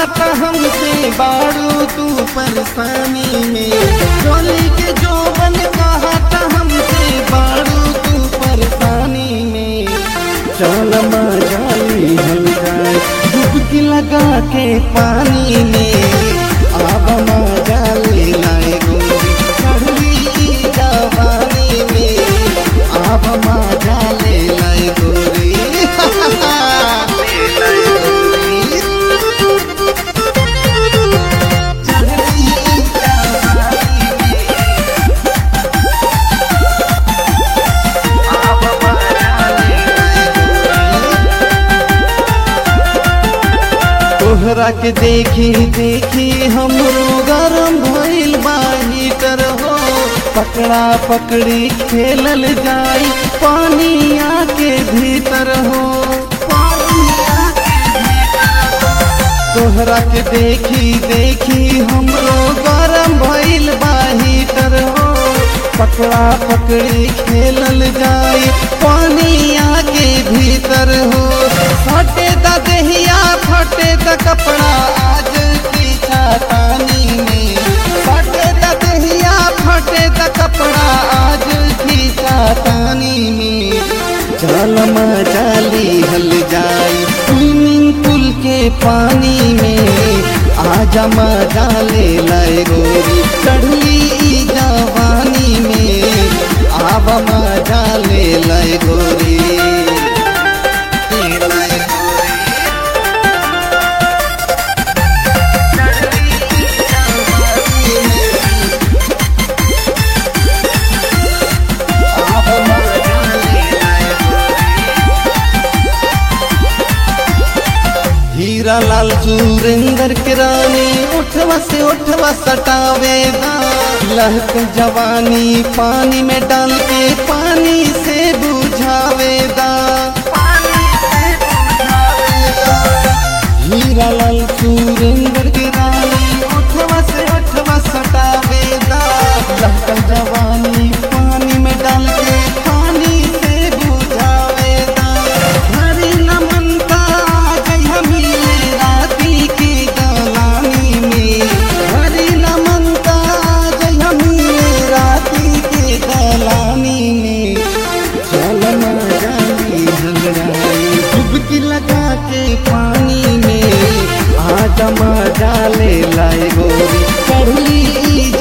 था हमसे बाड़ू तू परेशानी में, चोली के जो बन कहा था हमसे बाड़ू तू परेशानी में। चल मजाली हल जाए डुबकी लगा के पानी में, अब मजाली लाए गोरी चढ़ली जवानी में, अब मजाली लाए गोरी तोहरा के देखी देखी हमरो गरम भइल बा हीटर हो, पकड़ा पकड़ी खेलल जाई पानिया के भीतर हो। तोहरा के देखी देखी हमरो गरम भइल बा हीटर हो, पकड़ा पकड़ी खेलल जाई पानिया के भीतर हो। फटे द देहिया फटे द कपड़ा आज की छातानी में, फटे द देहिया फटे द कपड़ा आज की छातानी में। चल मजाली हल जाई स्विमिंग पूल के पानी में, आजा मजाले लाए गोरी चढ़ली जवानी में, आब मजाले लाए गोरी। हीरा लाल सुरेंद्र के रानी उठवा से उठवा सटावेदा, लहक जवानी पानी में डाल के पानी से बुझावेदा। हीरा लाल सुरेंद्र के रानी उठवा से उठवा सटावेदा, लहक जवानी पानी में डाल के पानी से बुझावेदा। हरी नमनता डुबकी लगा के पानी में, आजा मजाले लाए गोरी चढ़ली